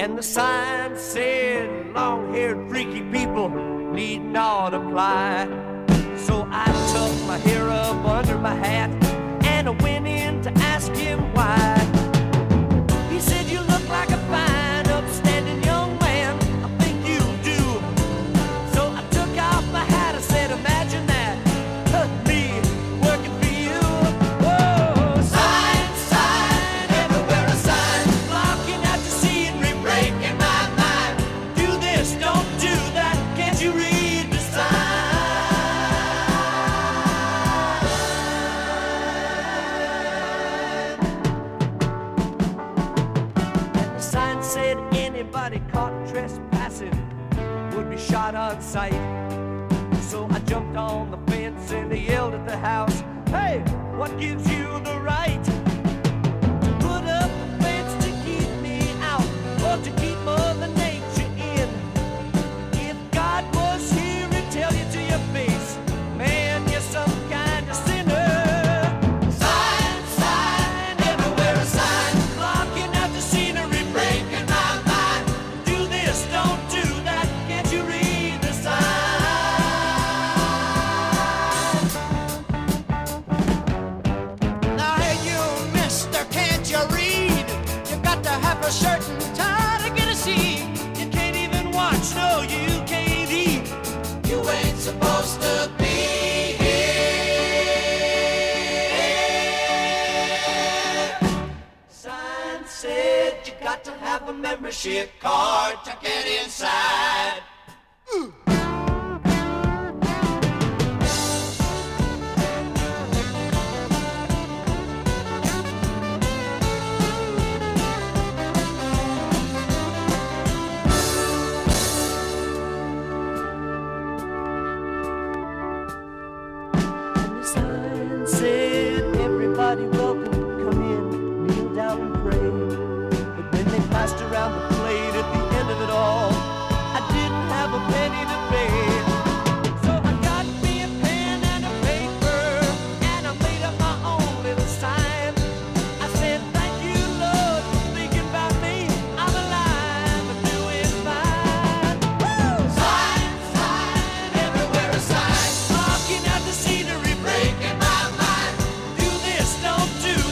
And the sign said, long-haired freaky people need not apply. So I tucked my hair up under my hat and I went in to ask him why. He said, you look like a fine, upstanding young man. I think you do. So I took off my hat. I said, imagine that, me working for you. Whoa, sign, sign, everywhere a sign, blocking out the scenery, breaking my mind. Do this, don't do that. Can't you read the sign? And the sign said anybody caught trespassing would be shot on sight. So I jumped on the fence and I yelled at the house, hey, what gives you the right to put up the fence to keep me out or to keep Mother Nature in? If God was here, he'd tell you to your face, man, you're some kind of sinner. Sign, sign, everywhere a sign, blocking out the scenery, breaking my mind. Do this, don't do that, can't you read the sign? Now hey you, mister, can't you read? You got to have a shirt and tie to get a seat. You can't even watch, no, you can't eat. You ain't supposed to be here. Sign said you got to have a membership card to get inside. And the sign said everybody welcome, come in, kneel down and pray. But when they passed around the plate at the end of it all, I didn't have a penny to pay. So I got me a pen and a paper, and I made up my own little sign. I said, thank you, Lord, for thinking about me. I'm alive and doing fine. Woo! Sign, sign, everywhere a sign, blocking out the scenery, breaking my mind. Do this, don't do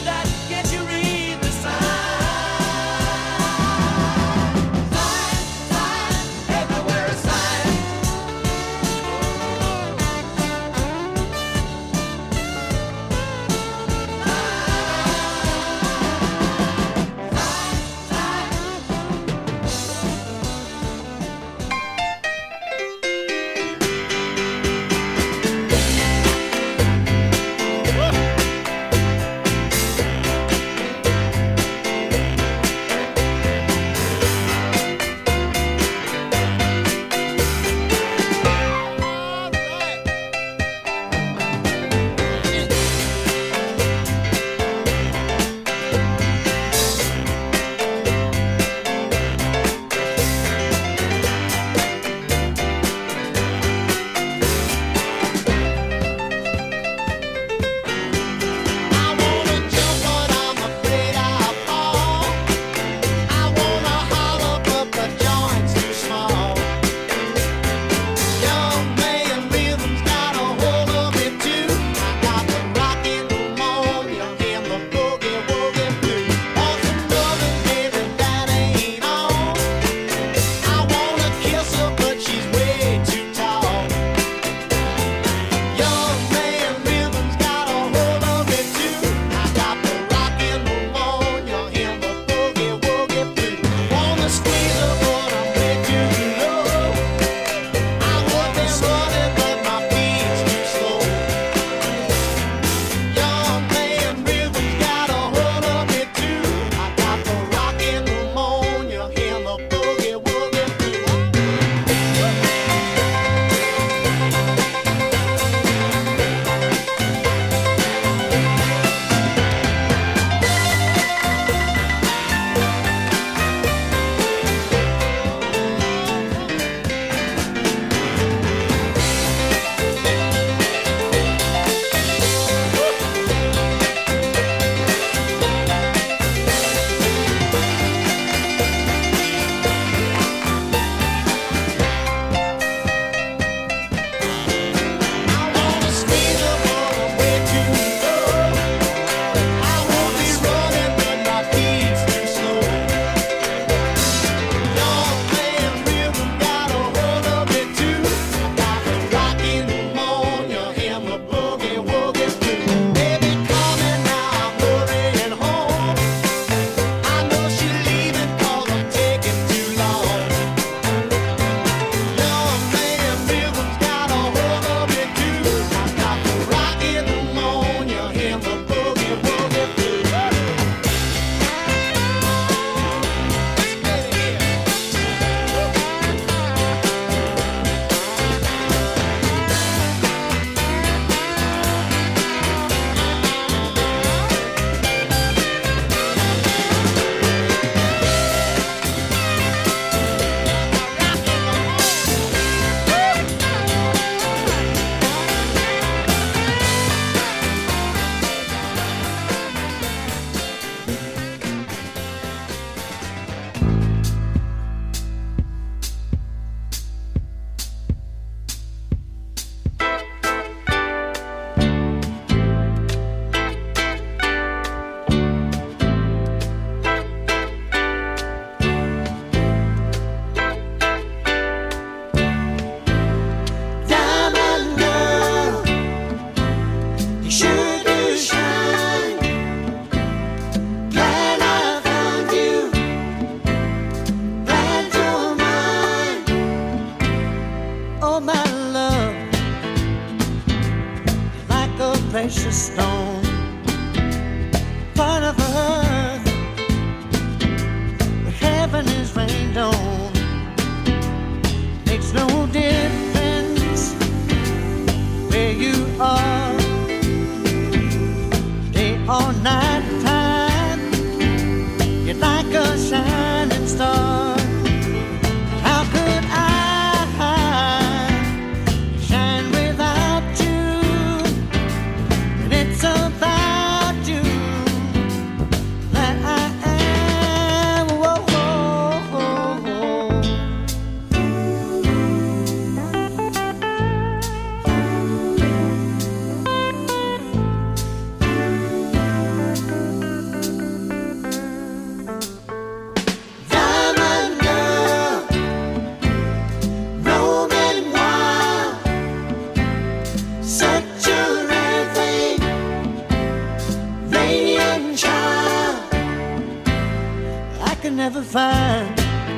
can never find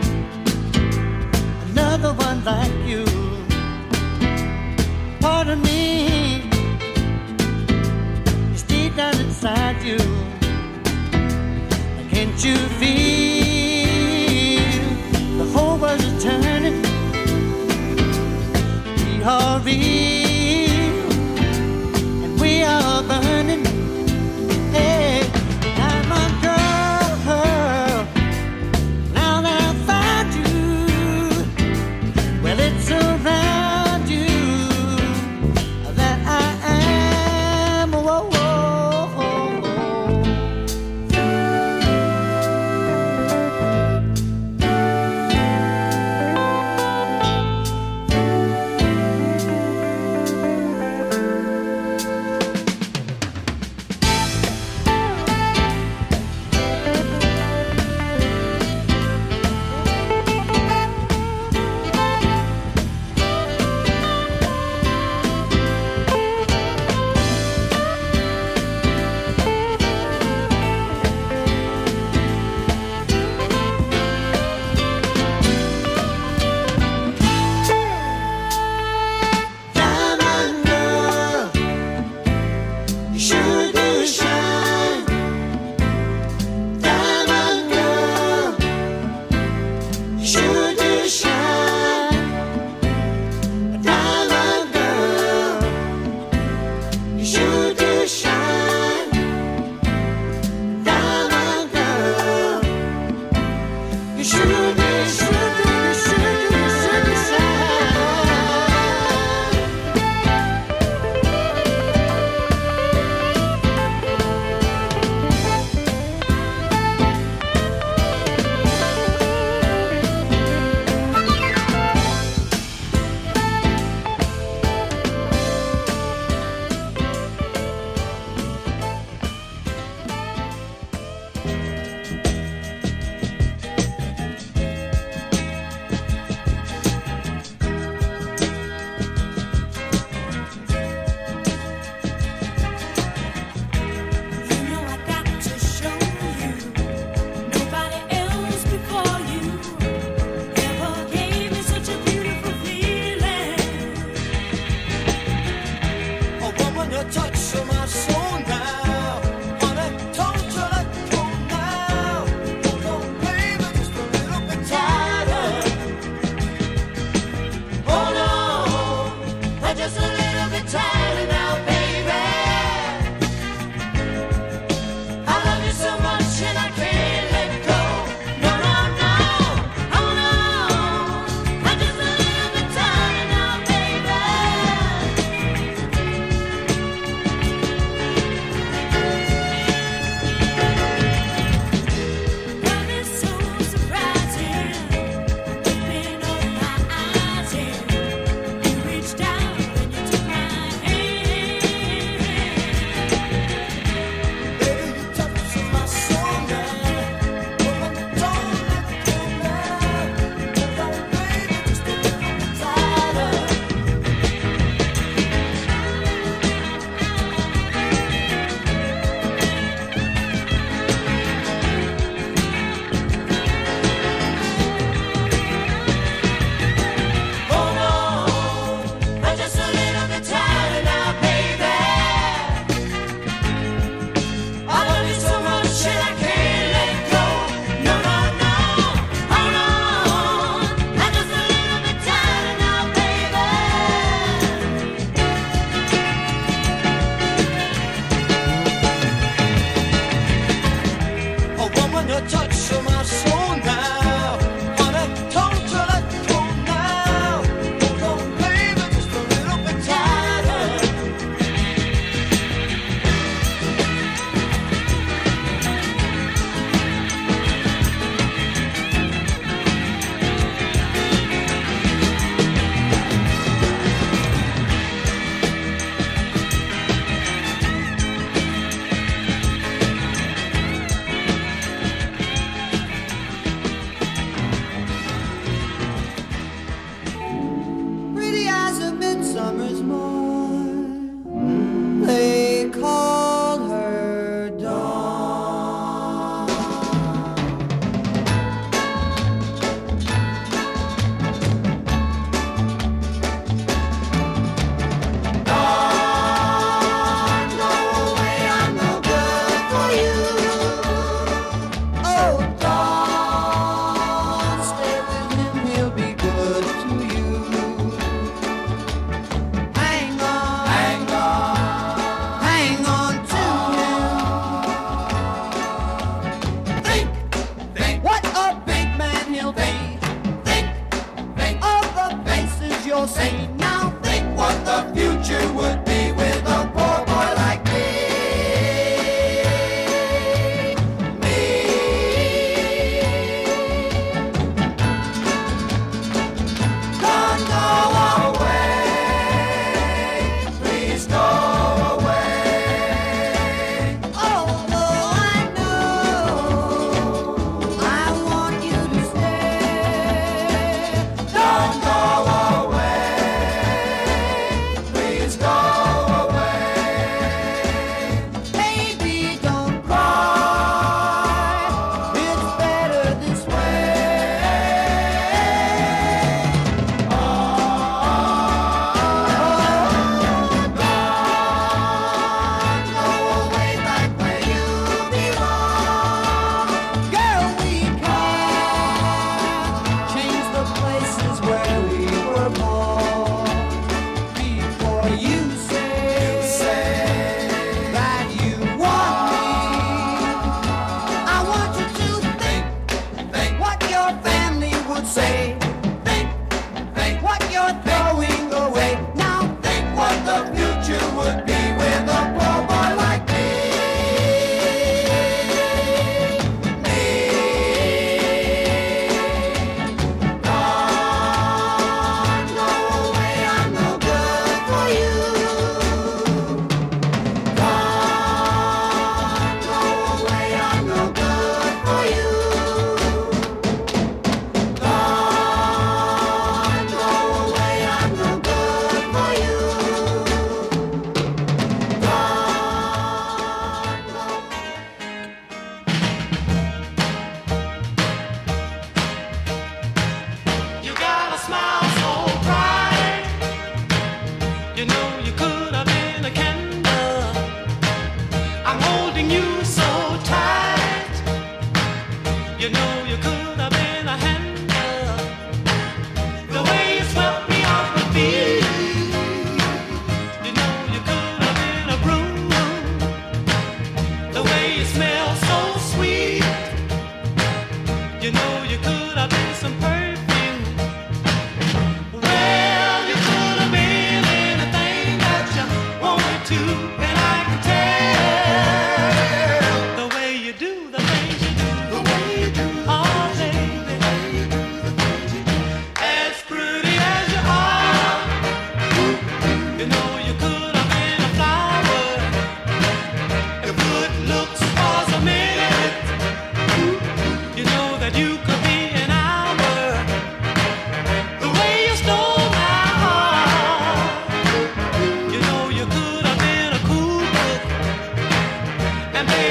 another one like you. Pardon me, it's deep down inside you. Can't you feel the whole world is turning? We are real and we are burning. Hey, I'm a girl. Now that I found you, well, it's around you that I am. Whoa, whoa, whoa.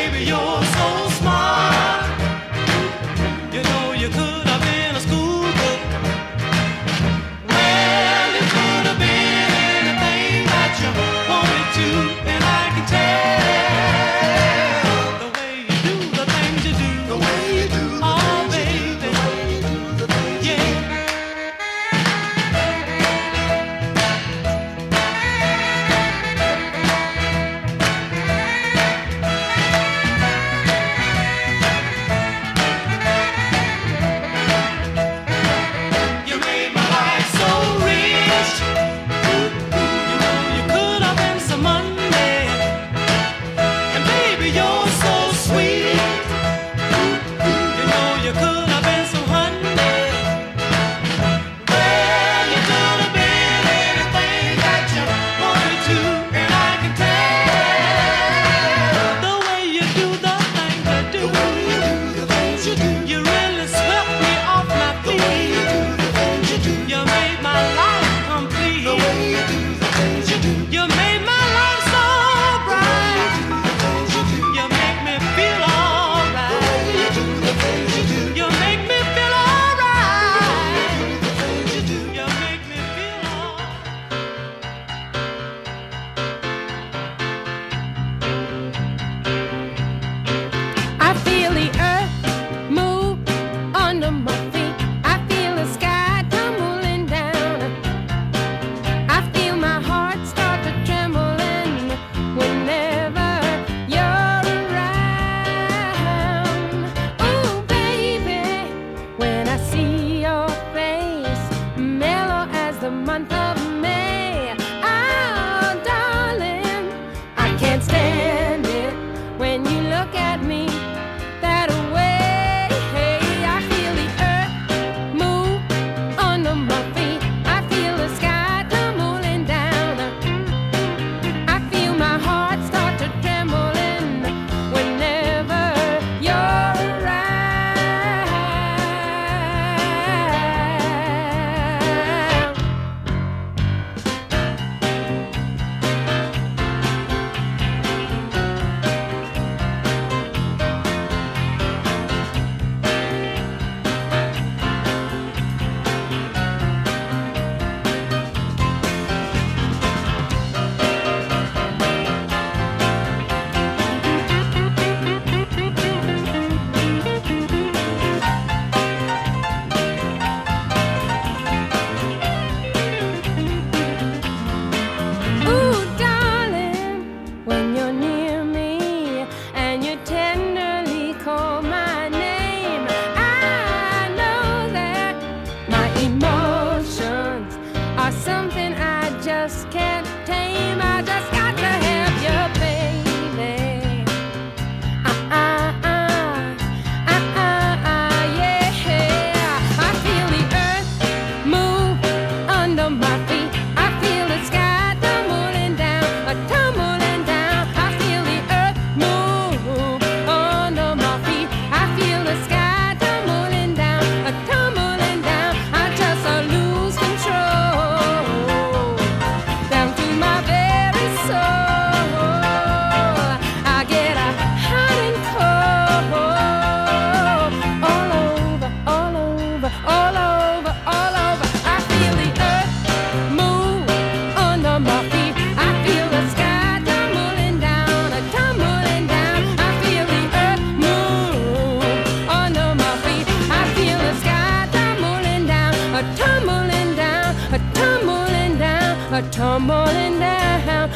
tumbling down,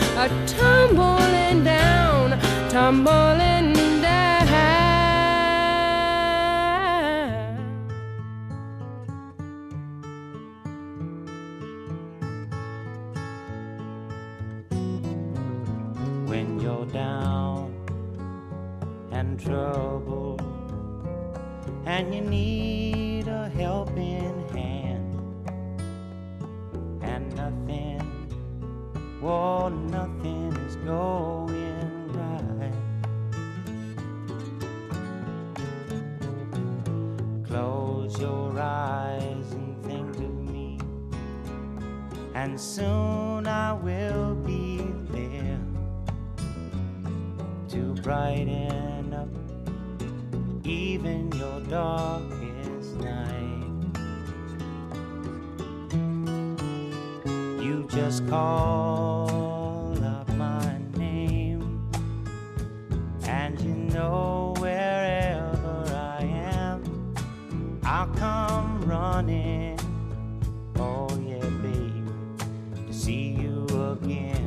tumbling down, tumbling down. When you're down and troubled and you need a helping hand, and nothing, well, nothing is going right. Close your eyes and think of me, and soon I will be there to brighten darkest night. You just call out my name, and you know wherever I am, I'll come running. Oh yeah, baby, to see you again.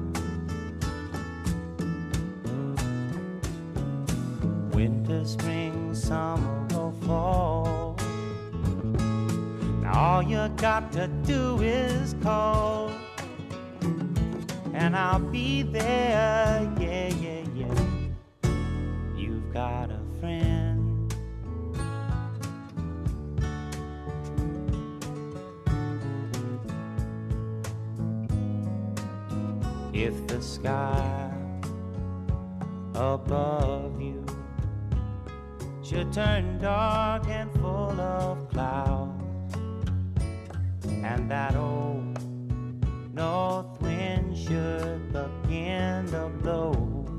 Winter, spring, summer, or fall, now all you got to do is call, and I'll be there. Yeah, yeah, yeah. You've got a friend. If the sky above you should turn dark and full of clouds, and that old north wind should begin to blow,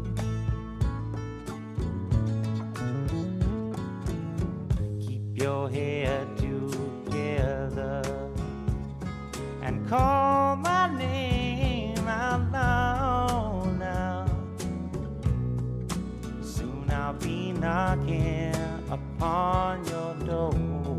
keep your head together and call my name out loud now. Soon I'll be knocking upon your door.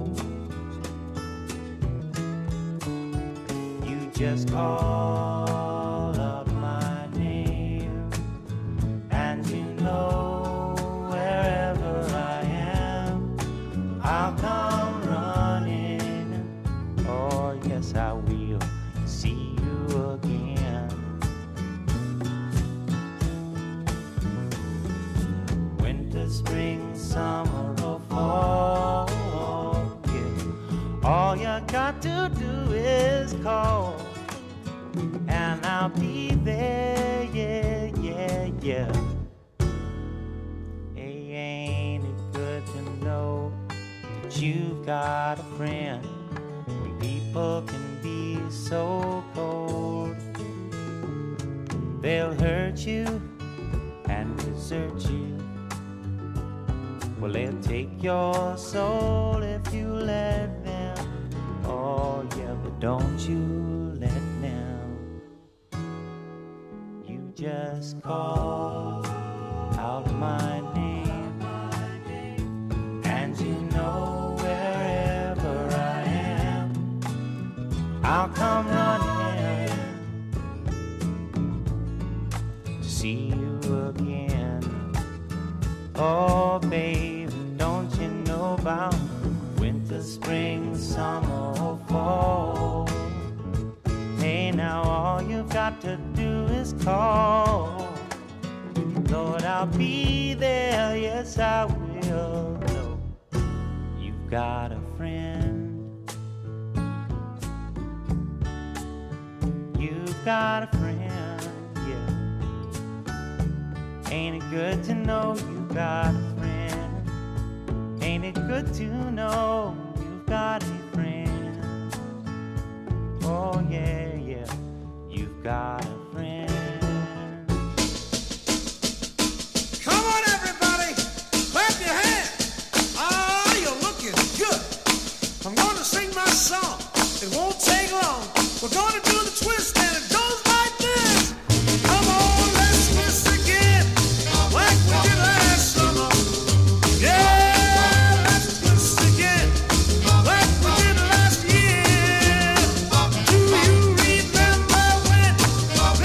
You just call out my name, and you know wherever I am, I'll come running. Oh yes, I will see you again. Winter, spring, summer, or fall, yeah. All you got to do is call, and I'll be there. Yeah, yeah, yeah. Hey, ain't it good to know that you've got a friend when people can be so cold? They'll hurt you and desert you. Well, they'll take your soul if you let them. Oh, yeah, but don't you let them. You just call out my name, and you know wherever I am, I'll come running to see you again. Oh, baby, don't you know about winter, spring, summer, or fall? Hey, now all you've got to do is call. Lord, I'll be there, yes, I will. No, you've got a friend. You've got a friend, yeah. Ain't it good to know you've got a friend? Ain't it good to know you've got a friend? Oh yeah, yeah, you've got a friend. Come on, everybody, clap your hands. Ah, you're looking good. I'm gonna sing my song. It won't take long. We're gonna do the twist, and it goes like this. Come on, let's twist again, like we did last summer. Yeah, let's twist again, like we did last year. Do you remember when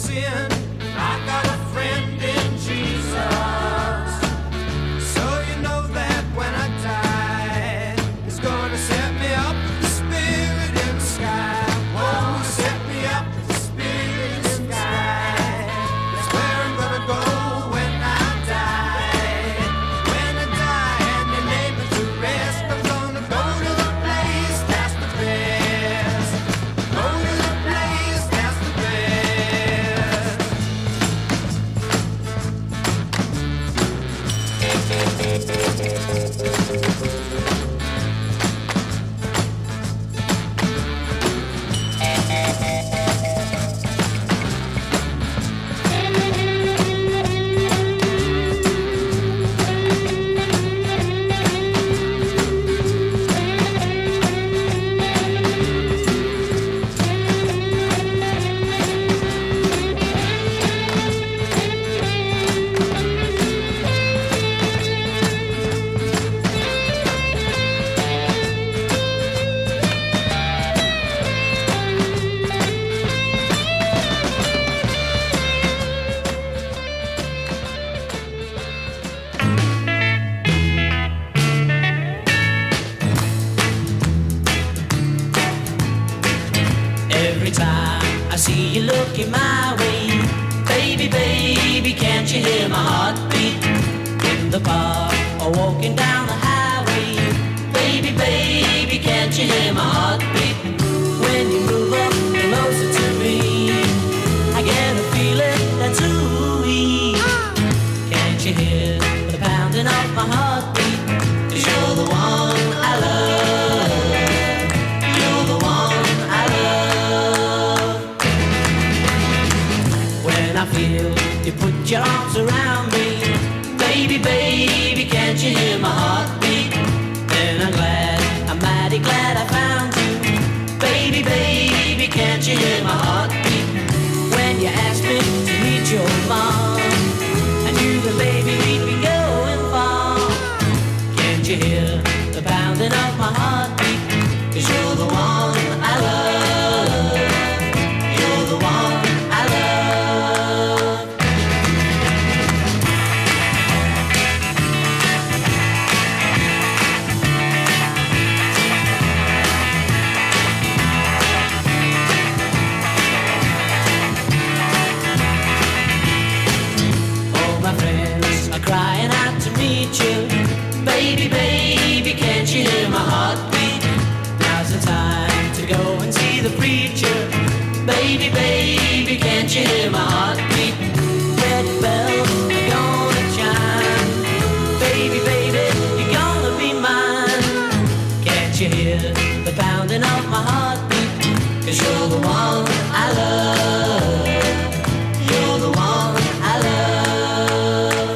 sin. I got a friend in Jesus. So you know that when I die, He's gonna set me up with the Spirit in the sky. Oh, set me up with the Spirit in the sky. That's where I'm gonna go when I die. When I die and you lay me to rest, I'm gonna go to the place that's the best. Go to the place that's the best. Every time I see you looking my way, baby, baby, can't you hear my heartbeat? In the park or walking down the highway, baby, baby, can't you hear my heartbeat? When you move up closer to me, I get a feeling that's ooey. Can't you hear the pounding of my heartbeat? 'Cause you're the one I love. You're the one I love. When I feel you put your arms around me, baby, baby, can't you hear my heartbeat? Then I'm mighty glad I found you, baby, baby, can't you hear my heartbeat? When you ask me to meet your mom, and you and baby we'd be going far. Can't you hear the pounding of my heartbeat? 'Cause you're the one I love. You're the one I love. All my friends are crying out to meet you, baby, baby, can't you hear my heartbeat? Now's the time to go and see the preacher, baby, baby, can't you hear my heartbeat? Wedding bells are gonna chime, baby, baby, you're gonna be mine. Can't you hear the pounding of my heartbeat? 'Cause you're the one I love. You're the one I love.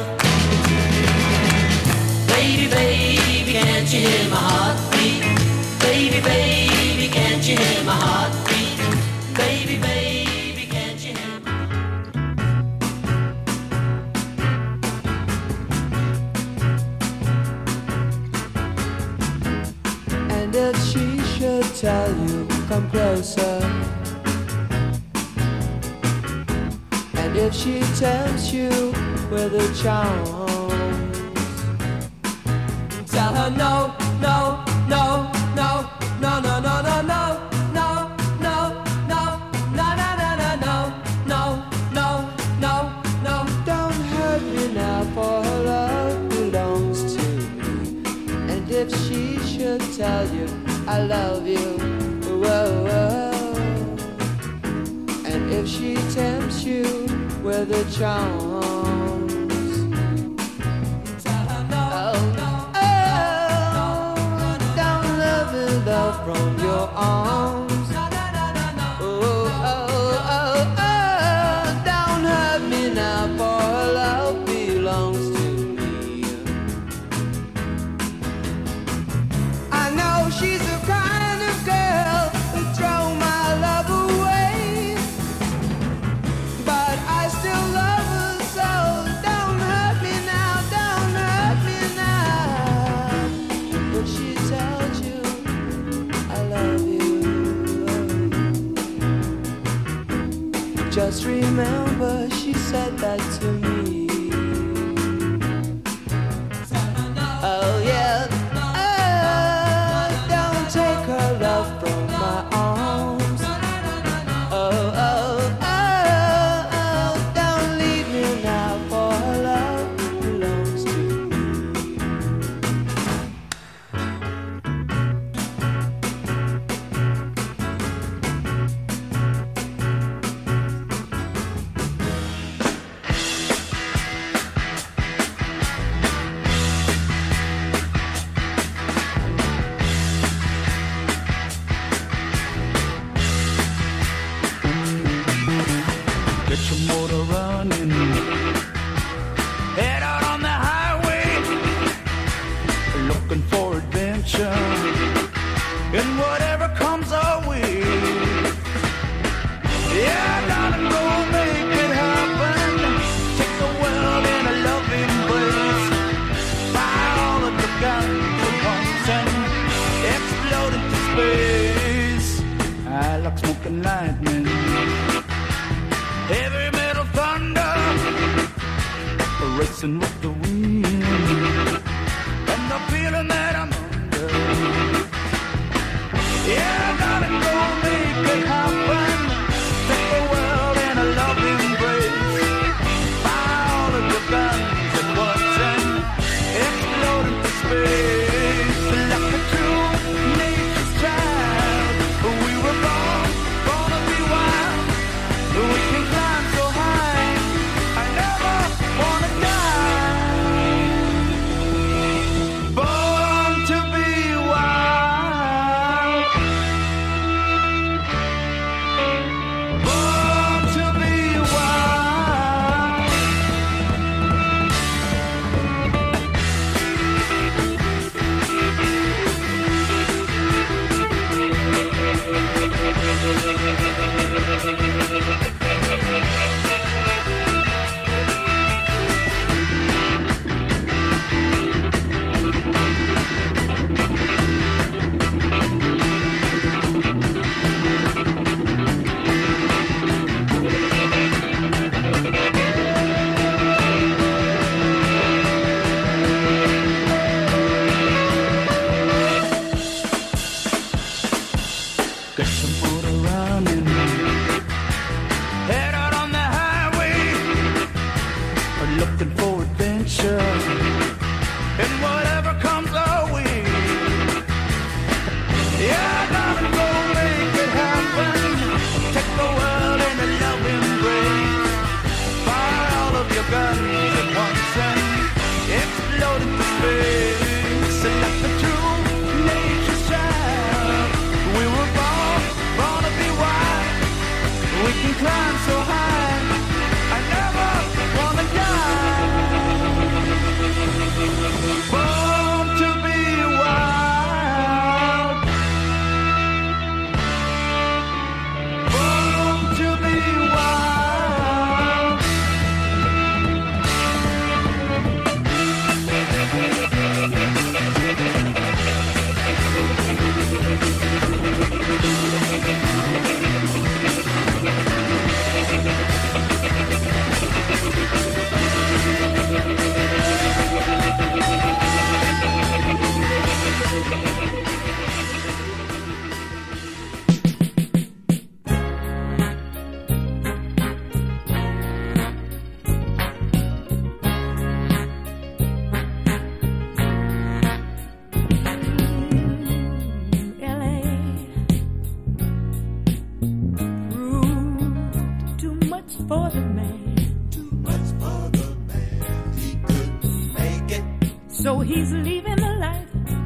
Baby, baby, can't you hear my heartbeat? Baby, baby, can't you hear my heartbeat? Baby, baby, can't you hear my And if she should tell you, come closer. And if she tempts you with her charms, tell her no, no, no, no, no, no, no, no, no, no, no, no, no, no, no, no, no, no, no. Don't hurt me now, for her love belongs to me. And if she should tell you I love you, whoa, whoa. And if she tempts you with her charms, tell her no, no, don't let me love from your arms. Oh, oh, oh, oh, don't hurt me now, for her love belongs to me. I know she's the kind of girl who throw my love away, but I still love her, so don't hurt me now, don't hurt me now. If she tells you I love you, just remember she said that to me. Oh yeah, oh, don't take her love from my arms. Oh, oh, oh, oh, don't leave me now, for her love belongs to me. Get your motor running, head out on the highway, looking for adventure, and whatever comes our way. Yeah, darling, go make it happen. Take the world in a loving embrace. Fire all of the guns at once and explode into space. I like smoking lightning, heavy metal thunder, racing with the wind, and the feeling that I'm under. Yeah, darling, go make it happen. Take the world in a loving embrace. Fire all of your guns at once and explode into space. Like a true nature's child, we were born to be wild. We can climb so high, I never wanna die. Born to be wild. Born to be wild. Get some motor running, head out on the highway, looking for adventure, and whatever comes our way. Yeah, darling, go make it happen. Take the world in a loving embrace. Fire all of your guns at once and explode into space. Like the true nature's child, we were born to be wild. We can climb so high, I never wanna die. Born to be wild. Born to be wild. So he's leaving the life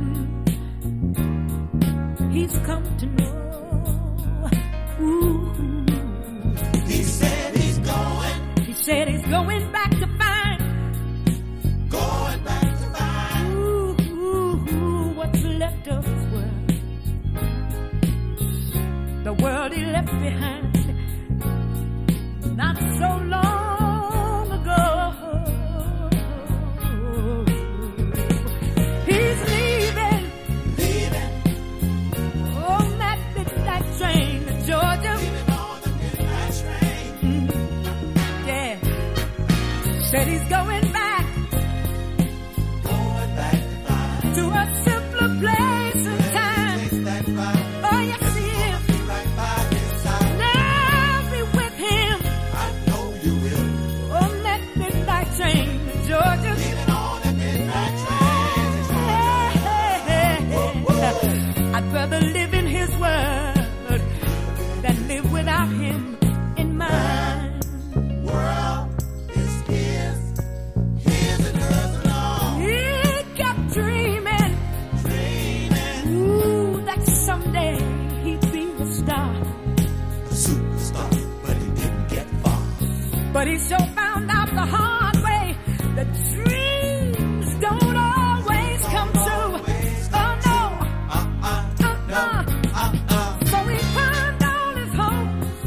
he's come to know. Ooh. He said he's going. He said he's going back to find. Going back to find. Ooh, what's left of his world. The world he left behind not so long ago. He's leaving on that midnight train to Georgia. Leaving on the midnight train. Yeah, Said he's going back to a simpler place and time. Oh, yes, he is. Now be with him. I know you will. On that midnight train to Georgia. Leaving on that midnight train to Georgia. I'd rather live in his world than live without him in mine. World is his and hers alone. He kept dreaming, ooh, that someday he'd be the star. Superstar, but he didn't get far. But he sure found out the hard way that dreams don't always come true. Oh no, so he found all his hopes,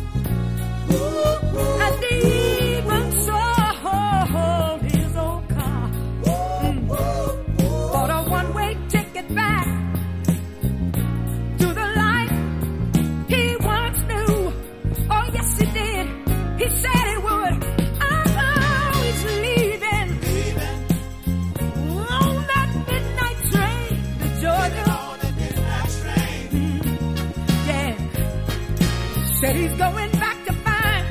and even sold his old car. Bought a one-way ticket back to the life he once knew. Oh yes, he did. He said he would. Oh, he's leaving on that midnight train to Georgia. Yeah, said he's going back to find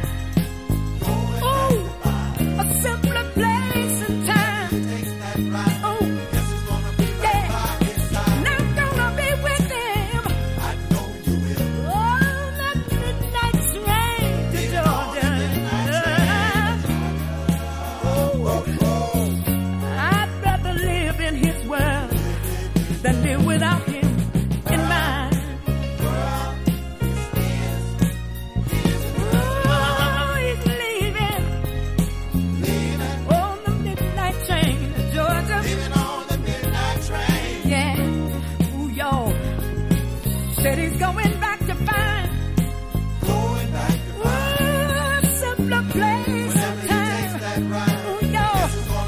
a simpler place and time. Oh, yeah, and I'm gonna be with him on that midnight train to Georgia. I'd rather live in his world than live without him in mine. Oh, he's leaving on the midnight train to Georgia. Yeah, ooh, y'all. Said he's going back to find a simpler place and time. Ooh, y'all.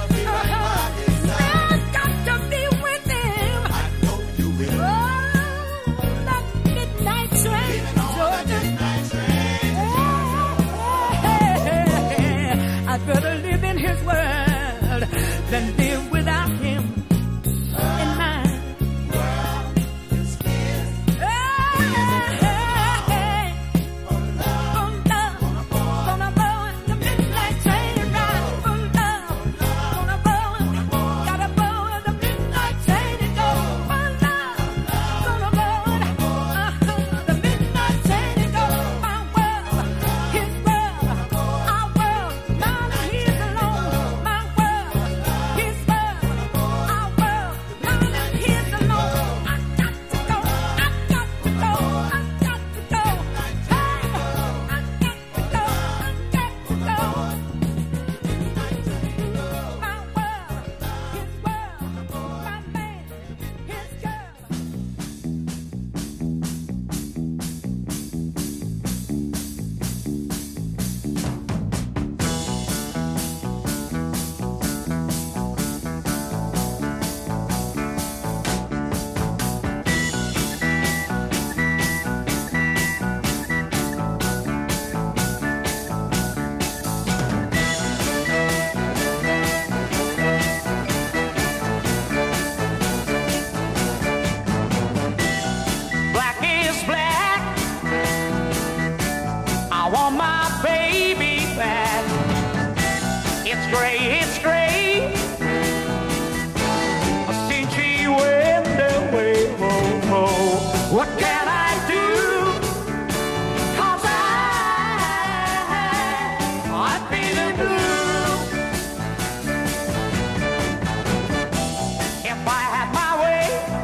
I've got to be with him. Oh, that midnight train to Georgia. I'd rather live in his world than live without him in mine. Gonna go in the midnight train ride for love. Gonna go gotta go in the midnight train to go for love. Gonna go the midnight train to go my world, his world, our world, mine and his alone. My world, his world, our world, mine and his alone. I got to go, I got to go, I got to go. Hey, I got to go, I got to go. My world, his world, my man, his girl. Black is black. I want my baby back. It's gray. Since she went away, what can I do? 'Cause I've been a blue. If I had my way,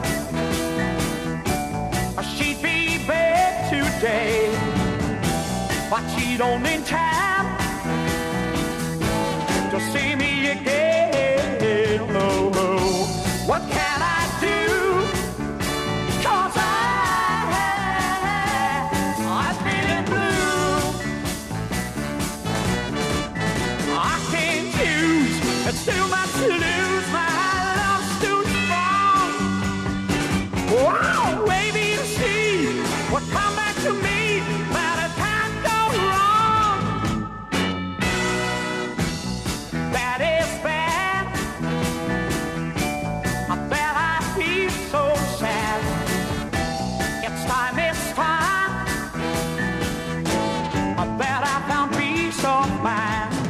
she'd be bad today, but she don't in time to see me again. What can I do? 'Cause I've been blue. I can't choose. It's too much to lose. My love's too strong. Wow, baby, you see what come back to me by the time go wrong.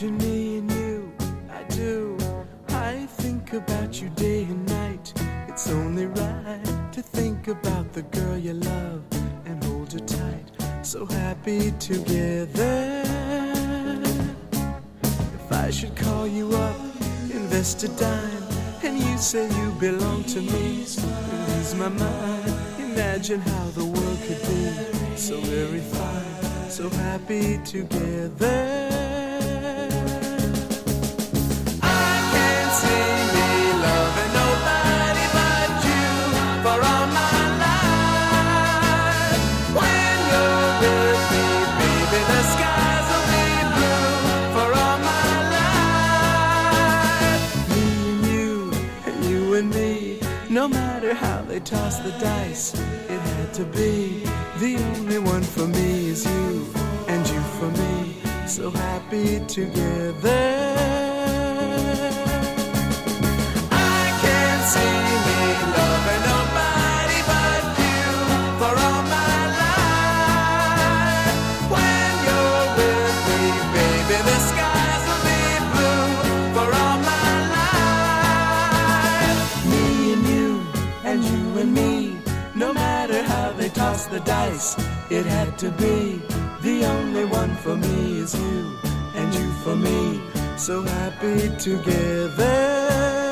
Imagine me and you, I do. I think about you day and night. It's only right to think about the girl you love and hold her tight. So happy together. If I should call you up, invest a dime, and you say you belong to me, lose my mind. Imagine how the world could be so very fine, so happy together. I can't see me loving nobody but you for all my life. When you're with me, baby, the skies will be blue for all my life. Me and you and me, no matter how they toss the dice, it had to be. The only one for me is you, and you for me, so happy together. I can't see me loving nobody but you for all my life. When you're with me, baby, the skies will be blue for all my life. Me and me, no matter how they toss the dice, it had to be. The only one for me is you, and you for me, so happy together.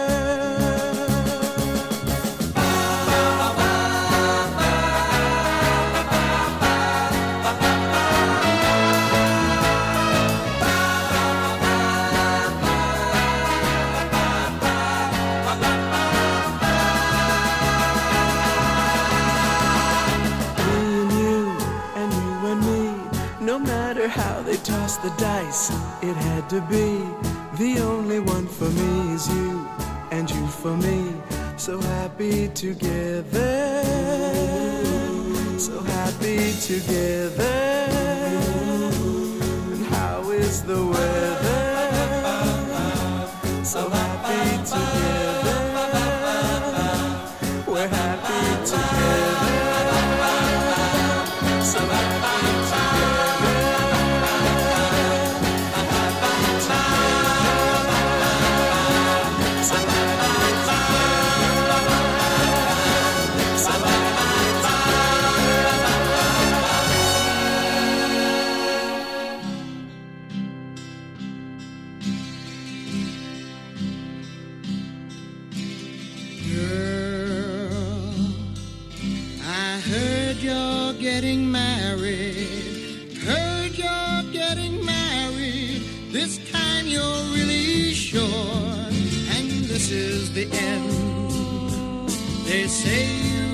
How they toss the dice, it had to be. The only one for me is you, and you for me, so happy together, so happy together. And how is the weather? So happy together, we're happy together, so happy together. Getting married, heard you're getting married. This time you're really sure, and this is the end. They say you